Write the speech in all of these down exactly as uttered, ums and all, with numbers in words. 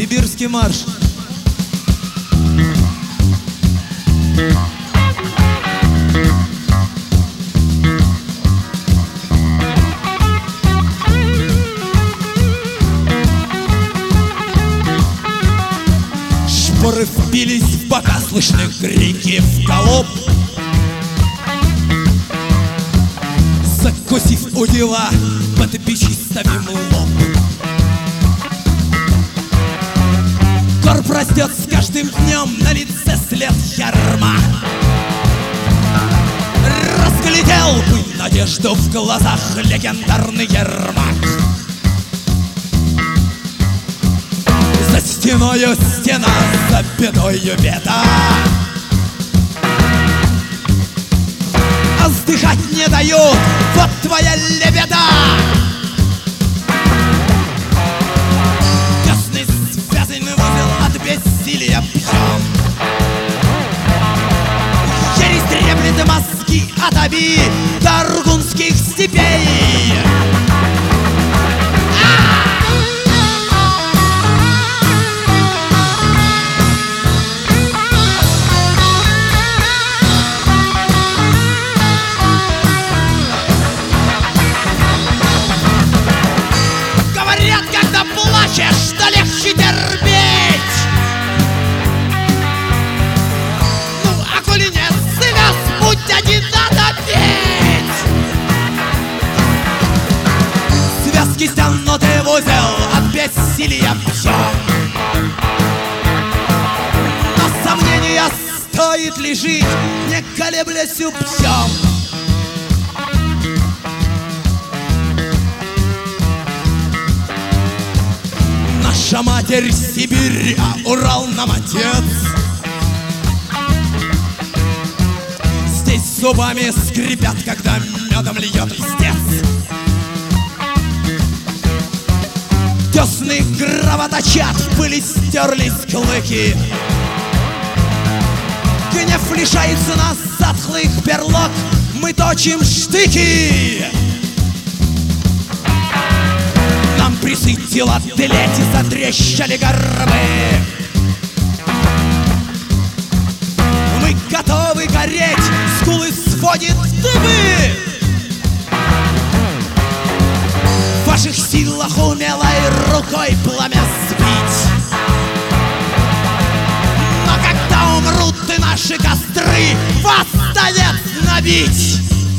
Сибирский марш. Шпоры впились в бока, слышны крики в галоп. Закусив у дела, под печи ставим лоб. Горб растет с каждым днем, на лице след ярма. Разглядел бы надежду в глазах легендарный Ермак. За стеною стена, за бедою беда. А вздыхать не дают, вот твоя лебеда. Тесный связанный узел от бессилия пьем. Ересь треплет мозги от обид до аргунских степей. Что легче терпеть. Ну, а коли нет звезд, путь один надо петь. Связки стянуты в узел, от бессилия пьем. Но сомнения стоит ли жить, не колеблясь убьем. Наша матерь Сибирь, а Урал нам отец. Здесь зубами скрипят, когда медом льет листец. Десны кровоточат, в пыли стерлись клыки. Гнев лишается нас затхлых берлог, мы точим штыки. Присытила тлеть и затрещали горбы. Мы готовы гореть, скулы сводит дыбы. В ваших силах умелой рукой пламя сбить. Но когда умрут и наши костры, вас станет набить.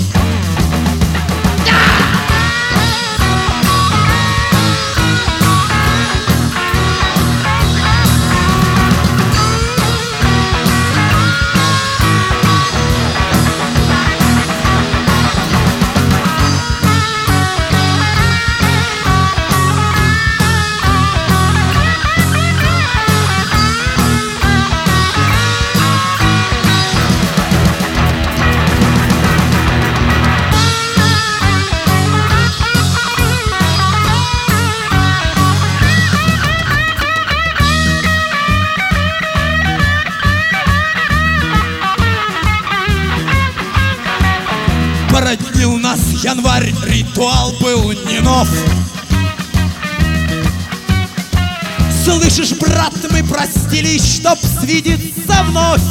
Породнил нас январь, ритуал был не нов. Слышишь, брат, мы простились, чтоб свидеться вновь.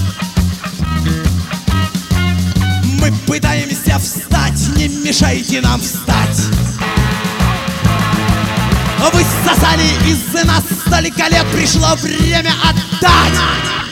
Мы пытаемся встать, не мешайте нам встать. Вы сосали из нас столько лет, пришло время отдать.